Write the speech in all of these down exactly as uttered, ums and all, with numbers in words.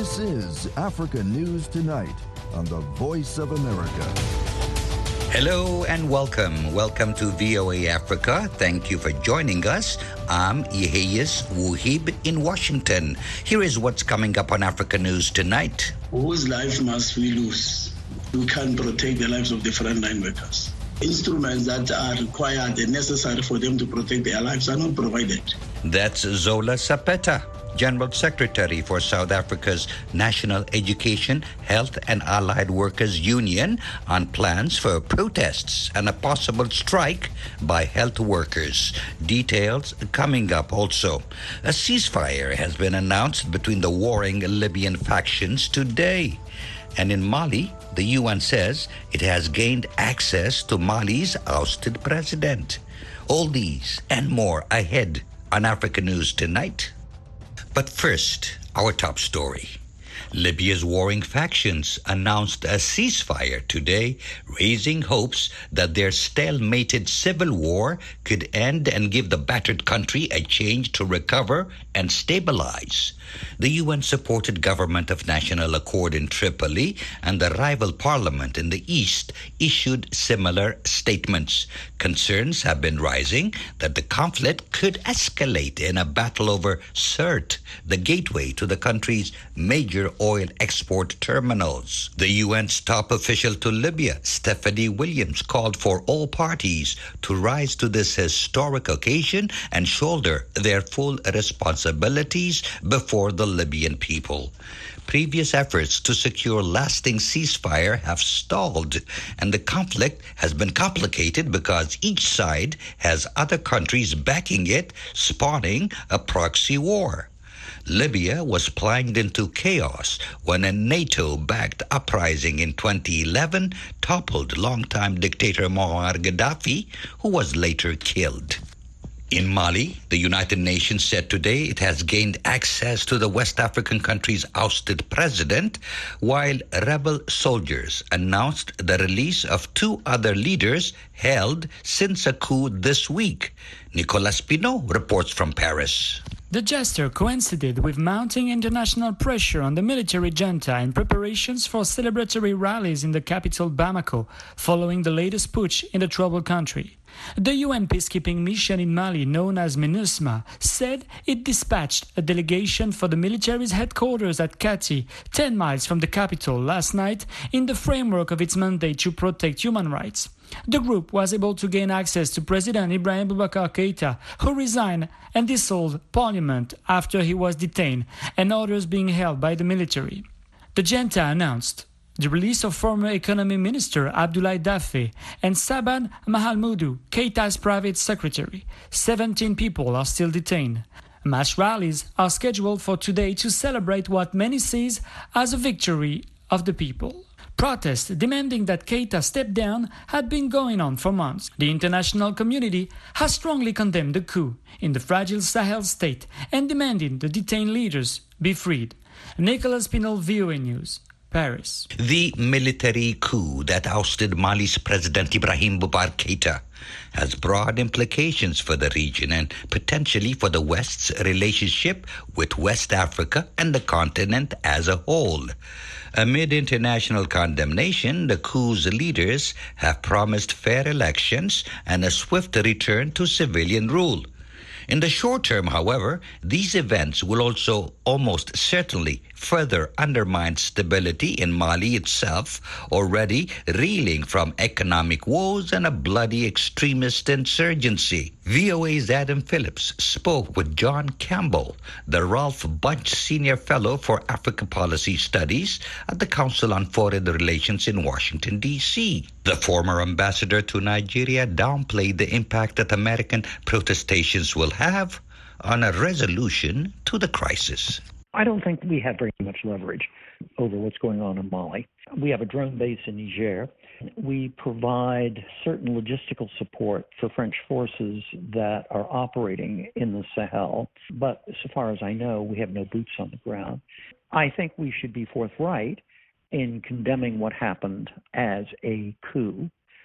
This is Africa News Tonight on the Voice of America. Hello and welcome. Welcome to V O A Africa. Thank you for joining us. I'm Yeheyes Wuhib in Washington. Here is what's coming up on Africa News Tonight. Whose life must we lose? We can't protect the lives of the frontline workers. Instruments that are required and necessary for them to protect their lives are not provided. That's Zola Sapeta, General Secretary for South Africa's National Education, Health and Allied Workers Union, on plans for protests and a possible strike by health workers. Details coming up also. A ceasefire has been announced between the warring Libyan factions today. And in Mali, the U N says it has gained access to Mali's ousted president. All these and more ahead on Africa News Tonight. But first, our top story. Libya's warring factions announced a ceasefire today, raising hopes that their stalemated civil war could end and give the battered country a chance to recover and stabilize. The U N-supported Government of National Accord in Tripoli and the rival parliament in the east issued similar statements. Concerns have been rising that the conflict could escalate in a battle over Sirte, the gateway to the country's major oil export terminals. The U N's top official to Libya, Stephanie Williams, called for all parties to rise to this historic occasion and shoulder their full responsibilities before the Libyan people. Previous efforts to secure lasting ceasefire have stalled, and the conflict has been complicated because each side has other countries backing it, spawning a proxy war. Libya was plunged into chaos when a NATO-backed uprising in twenty eleven toppled longtime dictator Muammar Gaddafi, who was later killed. In Mali, the United Nations said today it has gained access to the West African country's ousted president, while rebel soldiers announced the release of two other leaders held since a coup this week. Nicolas Pinot reports from Paris. The gesture coincided with mounting international pressure on the military junta in preparations for celebratory rallies in the capital Bamako, following the latest putsch in the troubled country. The U N peacekeeping mission in Mali, known as MINUSMA, said it dispatched a delegation for the military's headquarters at Kati, ten miles from the capital, last night in the framework of its mandate to protect human rights. The group was able to gain access to President Ibrahim Boubacar Keïta, who resigned and dissolved parliament after he was detained, and others being held by the military. The junta announced the release of former economy minister Abdoulaye Daffé and Saban Mahamoudou, Keïta's private secretary. seventeen people are still detained. Mass rallies are scheduled for today to celebrate what many see as a victory of the people. Protests demanding that Keïta step down had been going on for months. The international community has strongly condemned the coup in the fragile Sahel state and demanding the detained leaders be freed. Nicolas Pinot, V O A News, Paris. The military coup that ousted Mali's President Ibrahim Boubacar Keïta has broad implications for the region and potentially for the West's relationship with West Africa and the continent as a whole. Amid international condemnation, the coup's leaders have promised fair elections and a swift return to civilian rule. In the short term, however, these events will also almost certainly further undermine stability in Mali itself, already reeling from economic woes and a bloody extremist insurgency. V O A's Adam Phillips spoke with John Campbell, the Ralph Bunche Senior Fellow for Africa Policy Studies at the Council on Foreign Relations in Washington, D C The former ambassador to Nigeria downplayed the impact that American protestations will have on a resolution to the crisis. I don't think we have very much leverage over what's going on in Mali. We have a drone base in Niger. We provide certain logistical support for French forces that are operating in the Sahel. But so far as I know, we have no boots on the ground. I think we should be forthright in condemning what happened as a coup.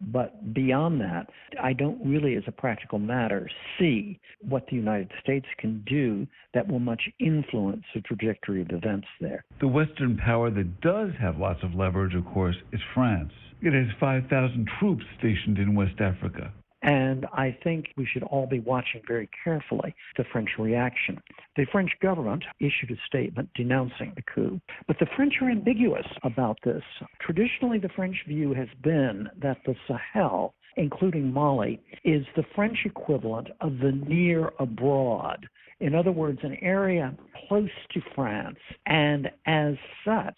But beyond that, I don't really, as a practical matter, see what the United States can do that will much influence the trajectory of events there. The Western power that does have lots of leverage, of course, is France. It has five thousand troops stationed in West Africa. And I think we should all be watching very carefully the French reaction. The French government issued a statement denouncing the coup, but the French are ambiguous about this. Traditionally, the French view has been that the Sahel, including Mali, is the French equivalent of the near abroad. In other words, an area close to France and as such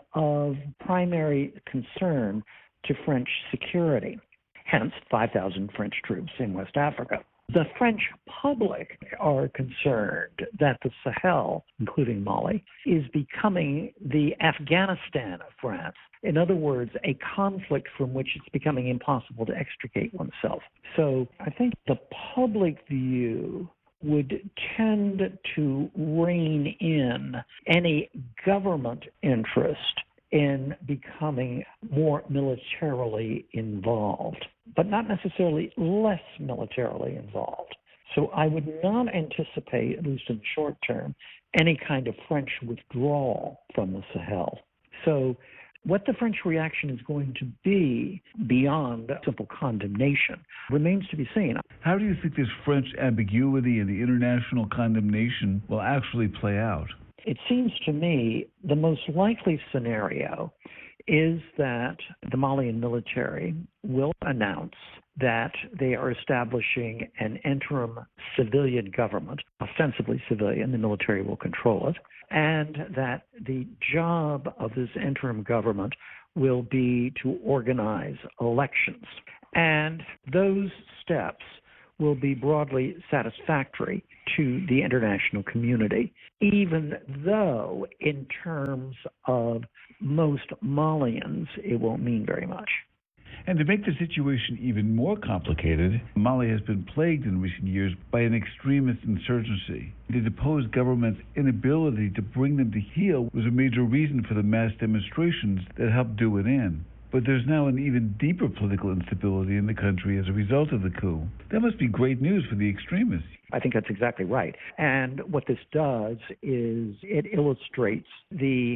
of primary concern to French security. Hence, five thousand French troops in West Africa. The French public are concerned that the Sahel, including Mali, is becoming the Afghanistan of France. In other words, a conflict from which it's becoming impossible to extricate oneself. So I think the public view would tend to rein in any government interest in becoming more militarily involved, but not necessarily less militarily involved. So I would not anticipate, at least in the short term, any kind of French withdrawal from the Sahel. So what the French reaction is going to be beyond simple condemnation remains to be seen. How do you think this French ambiguity and the international condemnation will actually play out? It seems to me the most likely scenario is that the Malian military will announce that they are establishing an interim civilian government, ostensibly civilian, the military will control it, and that the job of this interim government will be to organize elections. And those steps will be broadly satisfactory to the international community, even though in terms of most Malians, it won't mean very much. And to make the situation even more complicated, Mali has been plagued in recent years by an extremist insurgency. The deposed government's inability to bring them to heel was a major reason for the mass demonstrations that helped do it in. But there's now an even deeper political instability in the country as a result of the coup. That must be great news for the extremists. I think that's exactly right. And what this does is it illustrates the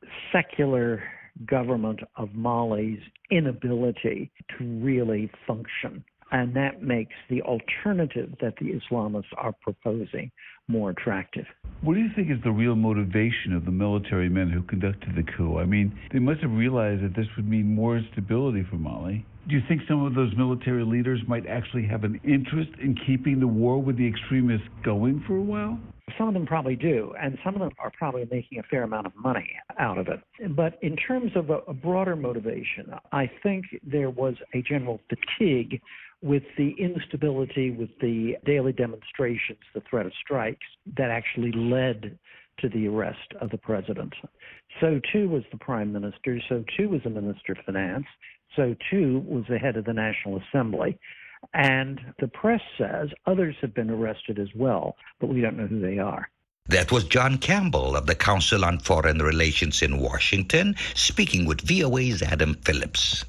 secular government of Mali's inability to really function. And that makes the alternative that the Islamists are proposing more attractive. What do you think is the real motivation of the military men who conducted the coup? I mean, they must have realized that this would mean more instability for Mali. Do you think some of those military leaders might actually have an interest in keeping the war with the extremists going for a while? Some of them probably do, and some of them are probably making a fair amount of money out of it. But in terms of a, a broader motivation, I think there was a general fatigue with the instability, with the daily demonstrations, the threat of strikes, that actually led to the arrest of the president. So too was the prime minister, so too was the minister of finance, so too was the head of the National Assembly. And the press says others have been arrested as well, but we don't know who they are. That was John Campbell of the Council on Foreign Relations in Washington, speaking with V O A's Adam Phillips.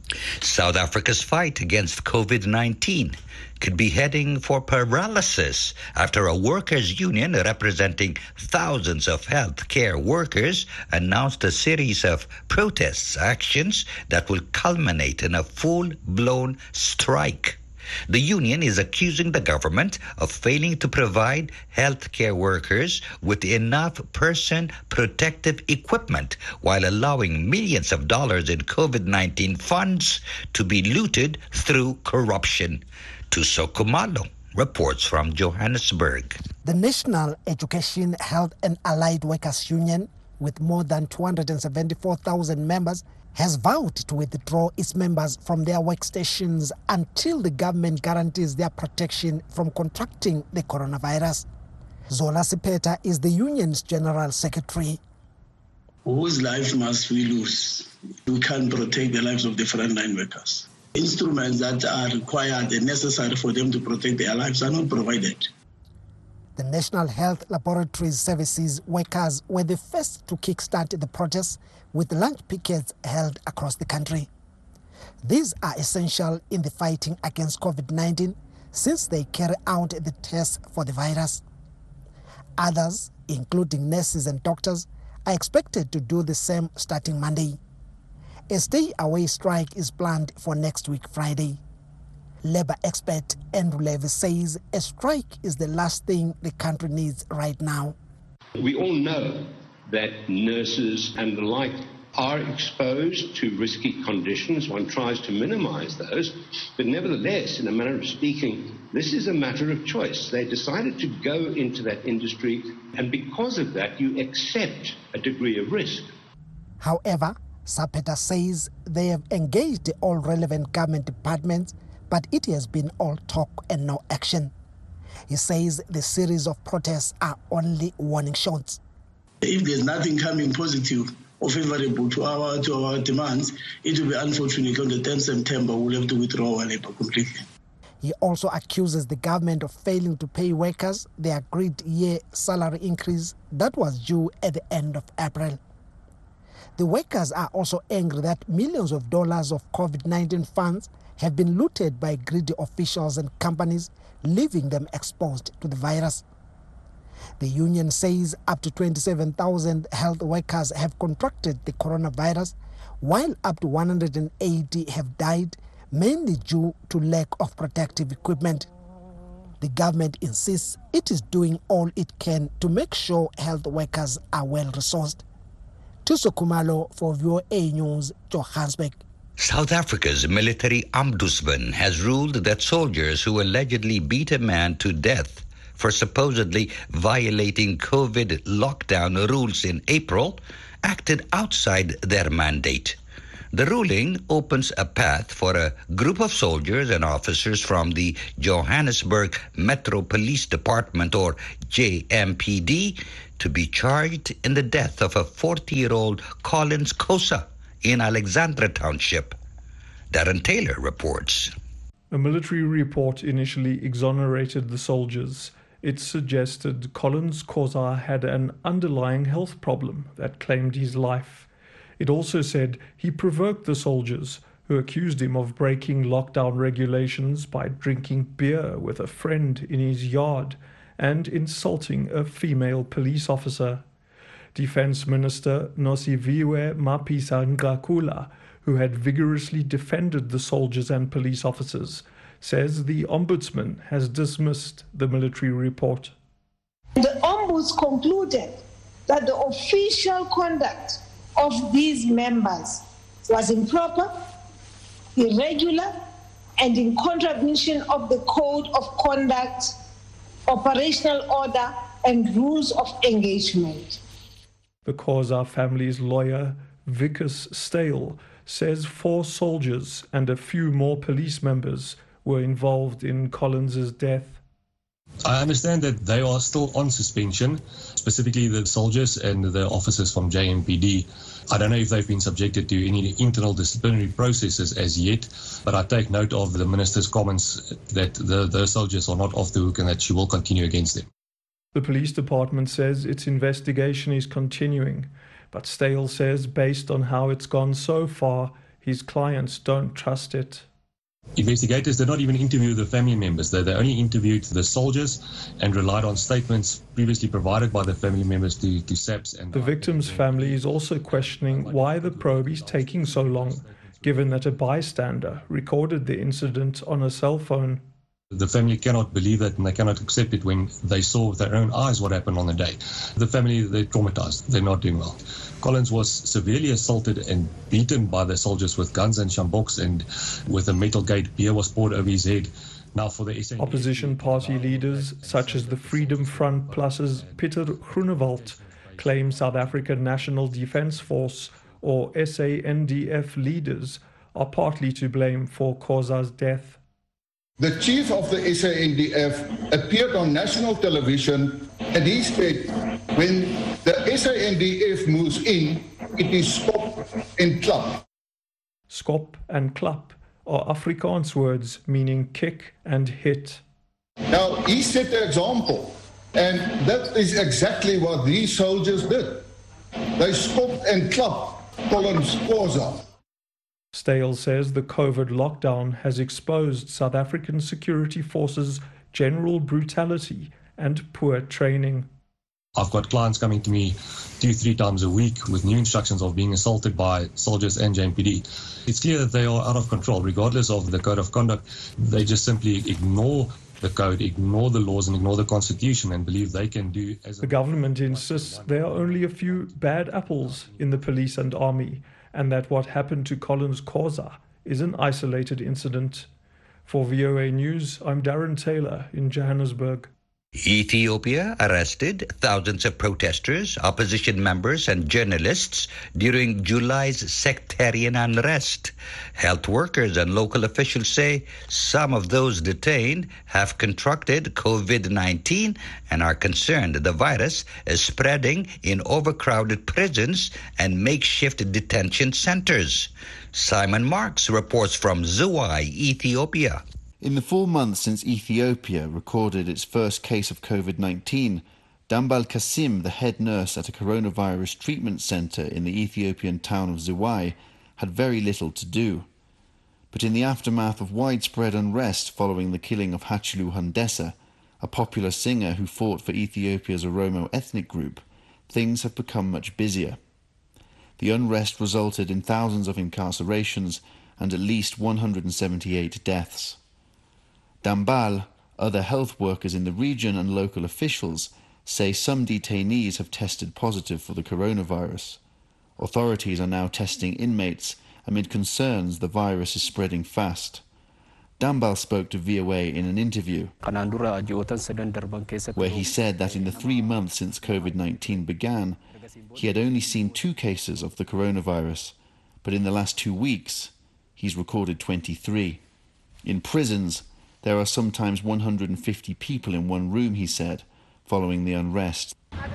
South Africa's fight against COVID nineteen could be heading for paralysis after a workers' union representing thousands of health care workers announced a series of protests actions that will culminate in a full-blown strike. The union is accusing the government of failing to provide healthcare workers with enough person protective equipment while allowing millions of dollars in COVID nineteen funds to be looted through corruption. Tusoko Malo reports from Johannesburg. The National Education, Health and Allied Workers Union, with more than two hundred seventy-four thousand members, has vowed to withdraw its members from their workstations until the government guarantees their protection from contracting the coronavirus. Zola Sipeta is the union's general secretary. Whose life must we lose? We can't protect the lives of the frontline workers. Instruments that are required and necessary for them to protect their lives are not provided. The National Health Laboratories Services workers were the first to kickstart the protests, with lunch pickets held across the country. These are essential in the fighting against COVID nineteen since they carry out the tests for the virus. Others, including nurses and doctors, are expected to do the same starting Monday. A stay-away strike is planned for next week Friday. Labour expert Andrew Levy says a strike is the last thing the country needs right now. We all know that nurses and the like are exposed to risky conditions. One tries to minimize those, but nevertheless, in a manner of speaking, this is a matter of choice. They decided to go into that industry, and because of that, you accept a degree of risk. However, Sapeta says they have engaged all relevant government departments, but it has been all talk and no action. He says the series of protests are only warning shots. If there's nothing coming positive or favorable to our to our demands, it will be unfortunate on the tenth of September we'll have to withdraw our labour completely. He also accuses the government of failing to pay workers the agreed year salary increase that was due at the end of April. The workers are also angry that millions of dollars of COVID nineteen funds have been looted by greedy officials and companies, leaving them exposed to the virus. The union says up to twenty-seven thousand health workers have contracted the coronavirus, while up to one hundred eighty have died, mainly due to lack of protective equipment. The government insists it is doing all it can to make sure health workers are well resourced. Tuso Kumalo for V O A News, Johannesburg. South Africa's military ombudsman has ruled that soldiers who allegedly beat a man to death for supposedly violating COVID lockdown rules in April acted outside their mandate. The ruling opens a path for a group of soldiers and officers from the Johannesburg Metro Police Department, or J M P D, to be charged in the death of a forty-year-old Collins Khosa in Alexandra Township. Darren Taylor reports. A military report initially exonerated the soldiers. It suggested Collins Khosa had an underlying health problem that claimed his life. It also said he provoked the soldiers, who accused him of breaking lockdown regulations by drinking beer with a friend in his yard and insulting a female police officer. Defense Minister Nosiviwe Mapisa-Nqakula, who had vigorously defended the soldiers and police officers, says the Ombudsman has dismissed the military report. The Ombuds concluded that the official conduct of these members was improper, irregular, and in contravention of the Code of Conduct, Operational Order, and Rules of Engagement. The Khosa family's lawyer, Vickers Stale, says four soldiers and a few more police members were involved in Collins's death. I understand that they are still on suspension, specifically the soldiers and the officers from J M P D. I don't know if they've been subjected to any internal disciplinary processes as yet, but I take note of the minister's comments that the, the soldiers are not off the hook and that she will continue against them. The police department says its investigation is continuing, but Stale says based on how it's gone so far, his clients don't trust it. Investigators did not even interview the family members. They, they only interviewed the soldiers and relied on statements previously provided by the family members to, to S A P S. And the victim's family is also questioning why the probe is taking so long, given that a bystander recorded the incident on a cell phone. The family cannot believe it and they cannot accept it when they saw with their own eyes what happened on the day. The family, they're traumatized. They're not doing well. Collins was severely assaulted and beaten by the soldiers with guns and shamboks, and with a metal gate, beer was poured over his head. Now for the S A N D F, opposition party leaders such as the Freedom Front Plus's Pieter Groenewald claim South African National Defence Force, or S A N D F leaders, are partly to blame for Khosa's death. The chief of the S A N D F appeared on national television and he said, when the S A N D F moves in, it is skop and klap. Skop and klap are Afrikaans words meaning kick and hit. Now, he set the example, and that is exactly what these soldiers did. They skop and klap Collins Khosa. Stale says the COVID lockdown has exposed South African security forces' general brutality and poor training. I've got clients coming to me two, three times a week with new instructions of being assaulted by soldiers and J M P D. It's clear that they are out of control, regardless of the code of conduct. They just simply ignore the code, ignore the laws and ignore the constitution and believe they can do as a... The government insists there are only a few bad apples in the police and army, and that what happened to Collins Khoza is an isolated incident. For V O A News, I'm Darren Taylor in Johannesburg. Ethiopia arrested thousands of protesters, opposition members and journalists during July's sectarian unrest. Health workers and local officials say some of those detained have contracted COVID nineteen and are concerned the virus is spreading in overcrowded prisons and makeshift detention centers. Simon Marks reports from Zuwai, Ethiopia. In the four months since Ethiopia recorded its first case of COVID nineteen, Dambal Kasim, the head nurse at a coronavirus treatment centre in the Ethiopian town of Zuwai, had very little to do. But in the aftermath of widespread unrest following the killing of Hachilu Hundessa, a popular singer who fought for Ethiopia's Oromo ethnic group, things have become much busier. The unrest resulted in thousands of incarcerations and at least one hundred seventy-eight deaths. Dambal, other health workers in the region and local officials say some detainees have tested positive for the coronavirus. Authorities are now testing inmates amid concerns the virus is spreading fast. Dambal spoke to V O A in an interview, where he said that in the three months since COVID nineteen began, he had only seen two cases of the coronavirus, but in the last two weeks, he's recorded twenty-three. In prisons, there are sometimes one hundred fifty people in one room, he said, following the unrest.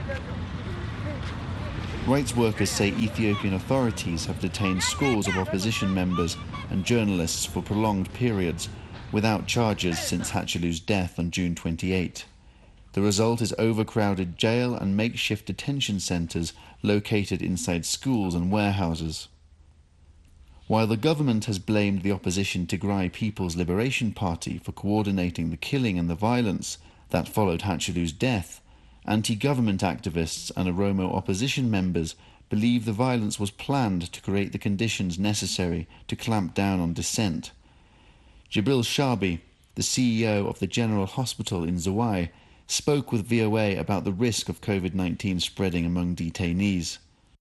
Rights workers say Ethiopian authorities have detained scores of opposition members and journalists for prolonged periods without charges since Hachilu's death on June twenty-eighth. The result is overcrowded jail and makeshift detention centres located inside schools and warehouses. While the government has blamed the opposition Tigray People's Liberation Party for coordinating the killing and the violence that followed Hachilu's death, anti-government activists and Oromo opposition members believe the violence was planned to create the conditions necessary to clamp down on dissent. Jibril Shabi, the C E O of the General Hospital in Zuwai, spoke with V O A about the risk of COVID nineteen spreading among detainees.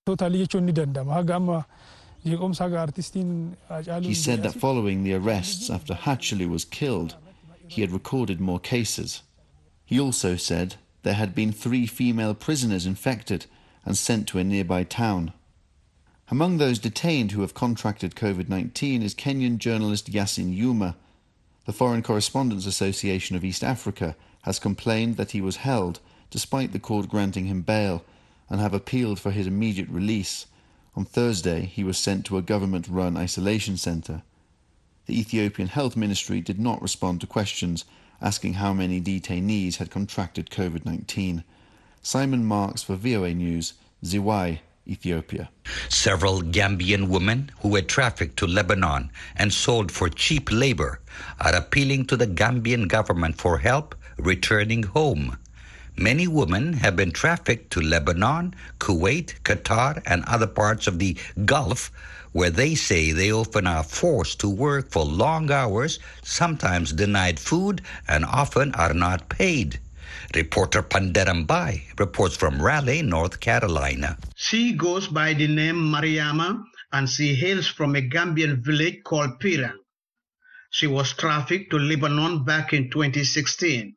He said that following the arrests after Hachilu was killed, he had recorded more cases. He also said there had been three female prisoners infected and sent to a nearby town. Among those detained who have contracted COVID nineteen is Kenyan journalist Yasin Yuma. The Foreign Correspondents Association of East Africa has complained that he was held despite the court granting him bail and have appealed for his immediate release. On Thursday, he was sent to a government-run isolation centre. The Ethiopian Health Ministry did not respond to questions asking how many detainees had contracted COVID nineteen. Simon Marks for V O A News, Ziway, Ethiopia. Several Gambian women who were trafficked to Lebanon and sold for cheap labor are appealing to the Gambian government for help returning home. Many women have been trafficked to Lebanon, Kuwait, Qatar, and other parts of the Gulf, where they say they often are forced to work for long hours, sometimes denied food, and often are not paid. Reporter Panderam Bai reports from Raleigh, North Carolina. She goes by the name Mariama, and she hails from a Gambian village called Pirang. She was trafficked to Lebanon back in twenty sixteen.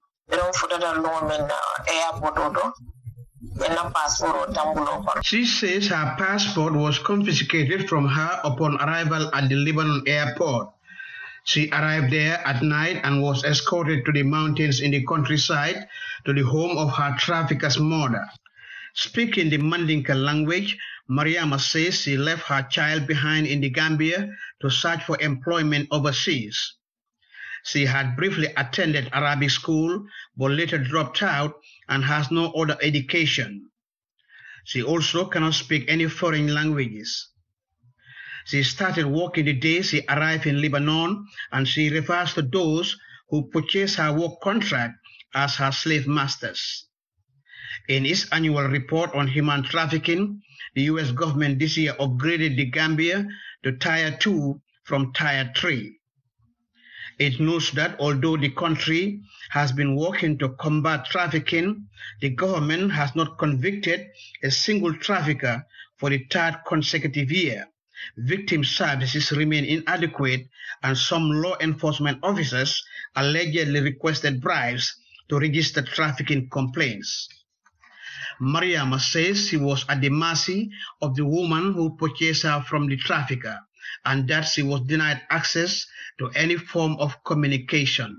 She says her passport was confiscated from her upon arrival at the Lebanon airport. She arrived there at night and was escorted to the mountains in the countryside to the home of her trafficker's mother. Speaking the Mandinka language, Mariama says she left her child behind in the Gambia to search for employment overseas. She had briefly attended Arabic school, but later dropped out and has no other education. She also cannot speak any foreign languages. She started work in the day she arrived in Lebanon, and she refers to those who purchased her work contract as her slave masters. In its annual report on human trafficking, the U S government this year upgraded the Gambia to Tier two from Tier three. It notes that although the country has been working to combat trafficking, the government has not convicted a single trafficker for the third consecutive year. Victim services remain inadequate, and some law enforcement officers allegedly requested bribes to register trafficking complaints. Mariama says she was at the mercy of the woman who purchased her from the trafficker, and that she was denied access to any form of communication.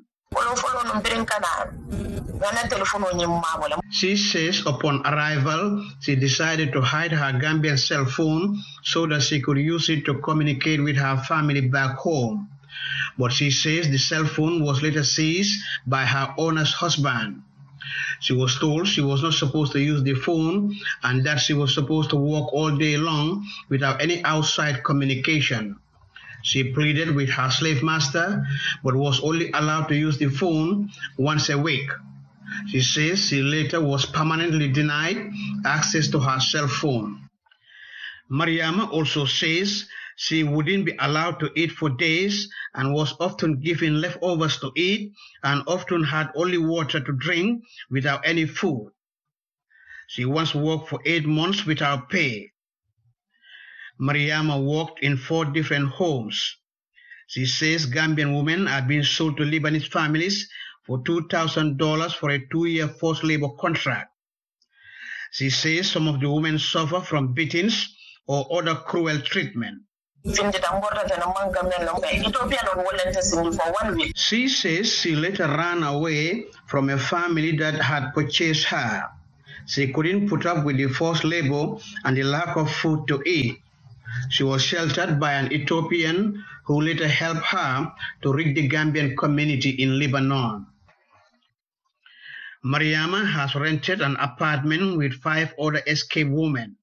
She says upon arrival, she decided to hide her Gambian cell phone so that she could use it to communicate with her family back home. But she says the cell phone was later seized by her owner's husband. She was told she was not supposed to use the phone and that she was supposed to walk all day long without any outside communication. She pleaded with her slave master, but was only allowed to use the phone once a week. She says she later was permanently denied access to her cell phone. Mariama also says she wouldn't be allowed to eat for days and was often given leftovers to eat and often had only water to drink without any food. She once worked for eight months without pay. Mariama worked in four different homes. She says Gambian women are being sold to Lebanese families for two thousand dollars for a two-year forced labor contract. She says some of the women suffer from beatings or other cruel treatment. She says she later ran away from a family that had purchased her. She couldn't put up with the forced labor and the lack of food to eat. She was sheltered by an Ethiopian who later helped her to reach the Gambian community in Lebanon. Mariama has rented an apartment with five other escaped women.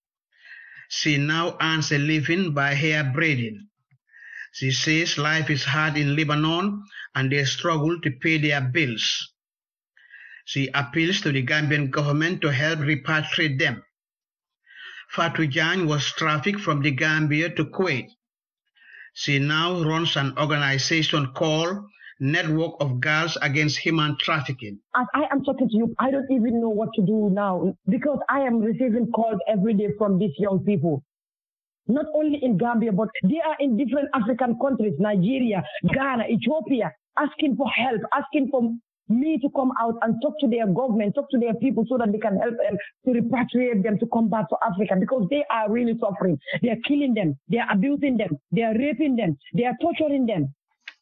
She now earns a living by hair braiding. She says life is hard in Lebanon and they struggle to pay their bills. She appeals to the Gambian government to help repatriate them. Fatou Jan was trafficked from the Gambia to Kuwait. She now runs an organization called Network of Girls Against Human Trafficking. As I am talking to you, I don't even know what to do now because I am receiving calls every day from these young people. Not only in Gambia, but they are in different African countries, Nigeria, Ghana, Ethiopia, asking for help, asking for me to come out and talk to their government, talk to their people so that they can help them to repatriate them to come back to Africa because they are really suffering. They are killing them. They are abusing them. They are raping them. They are torturing them.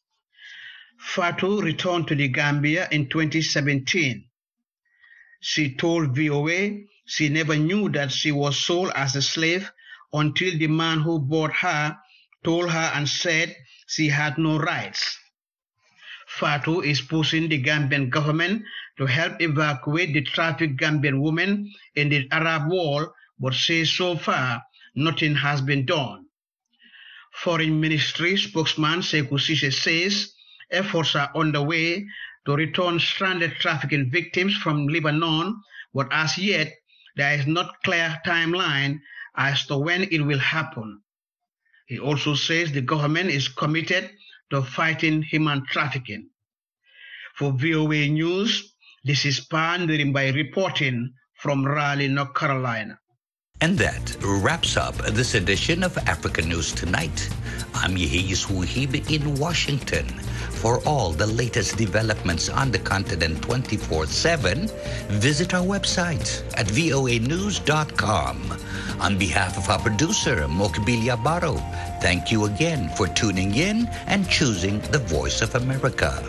Fatou returned to the Gambia in twenty seventeen. She told V O A she never knew that she was sold as a slave until the man who bought her told her and said she had no rights. Fatou is pushing the Gambian government to help evacuate the trafficked Gambian women in the Arab world, but says so far nothing has been done. Foreign Ministry spokesman Sekou Cissé says efforts are underway to return stranded trafficking victims from Lebanon, but as yet there is not a clear timeline as to when it will happen. He also says the government is committed to fighting human trafficking. For V O A News, this is Pandering by reporting from Raleigh, North Carolina. And that wraps up this edition of Africa News Tonight. I'm Yehiyas Wuhib in Washington. For all the latest developments on the continent twenty-four seven, visit our website at voa news dot com. On behalf of our producer, Mokbilia Baro, thank you again for tuning in and choosing the Voice of America.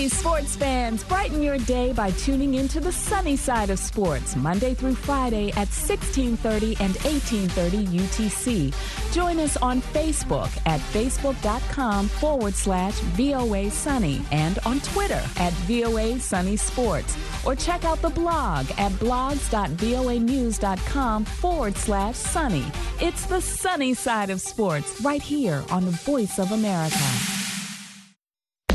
Hey, sports fans, brighten your day by tuning into the sunny side of sports, Monday through Friday at sixteen thirty and eighteen thirty U T C. Join us on Facebook at facebook.com forward slash VOA Sunny and on Twitter at VOA Sunny Sports. Or check out the blog at blogs.voanews.com forward slash sunny. It's the sunny side of sports right here on the Voice of America.